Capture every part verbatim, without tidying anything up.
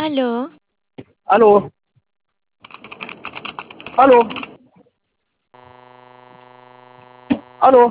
Aló, Aló, aló, aló.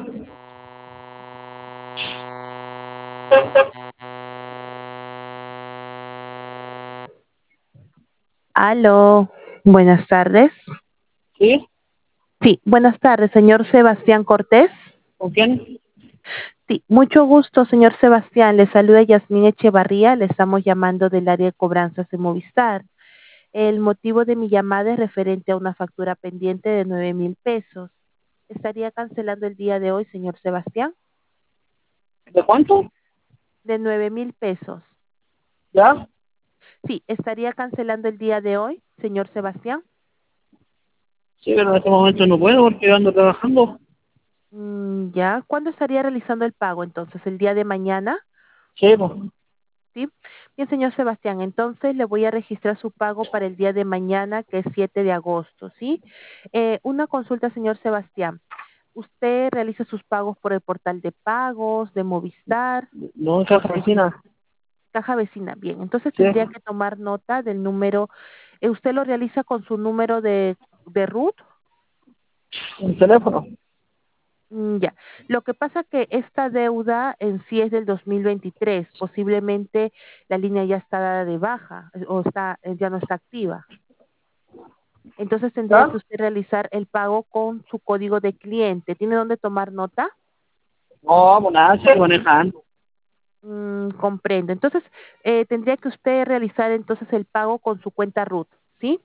Aló, buenas tardes. ¿Sí? Sí, buenas tardes, señor Sebastián Cortés. ¿Con quién? Sí, mucho gusto, señor Sebastián. Le saluda Yasmín Echevarría. Le estamos llamando del área de cobranzas de Movistar. El motivo de mi llamada es referente a una factura pendiente de nueve mil pesos. ¿Estaría cancelando el día de hoy, señor Sebastián? ¿De cuánto? De nueve mil pesos. ¿Ya? Sí, ¿estaría cancelando el día de hoy, señor Sebastián? Sí, pero en este momento no puedo porque yo ando trabajando. Mm, ya. ¿Cuándo estaría realizando el pago entonces? ¿El día de mañana? Sí, pues. ¿Sí? Bien, señor Sebastián, entonces le voy a registrar su pago para el día de mañana, que es siete de agosto, ¿sí? Eh, una consulta, señor Sebastián. ¿Usted realiza sus pagos por el portal de pagos, de Movistar, No, por casa su vecina. caja vecina? Bien, entonces Sí, tendría que tomar nota del número. eh, ¿Usted lo realiza con su número de, de root? un teléfono. Mm, ya. Lo que pasa que esta deuda en sí es del dos mil veintitrés. Posiblemente la línea ya está de baja eh, o está eh, ya no está activa. Entonces tendría que ¿Ya? usted realizar el pago con su código de cliente. ¿Tiene dónde tomar nota? No, pues nada, estoy manejando. Mm, comprendo. Entonces eh, tendría que usted realizar entonces el pago con su cuenta root, ¿sí?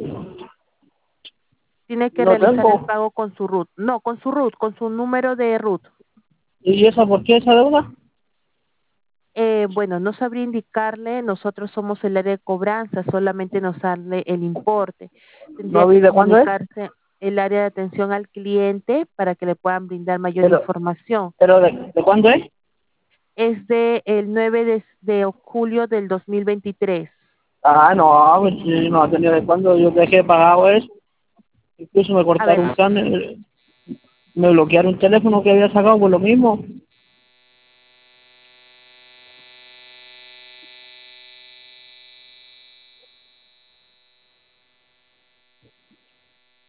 Tiene que No realizar el tengo. pago con su root. No, con su root, con su número de root. ¿Y esa por qué esa deuda? Eh, bueno, no sabría indicarle, nosotros somos el área de cobranza, solamente nos sale el importe. Tendría No vi que de cuándo es. comunicarse el área de atención al cliente para que le puedan brindar mayor Pero, información. pero de, ¿de cuándo es? Es de el nueve de, de julio del dos mil veintitrés. Ah, no, pues sí, no tenía de cuándo. Yo dejé pagado eso. Incluso me A ver, cortaron un plan, eh, me bloquearon un teléfono que había sacado por lo mismo.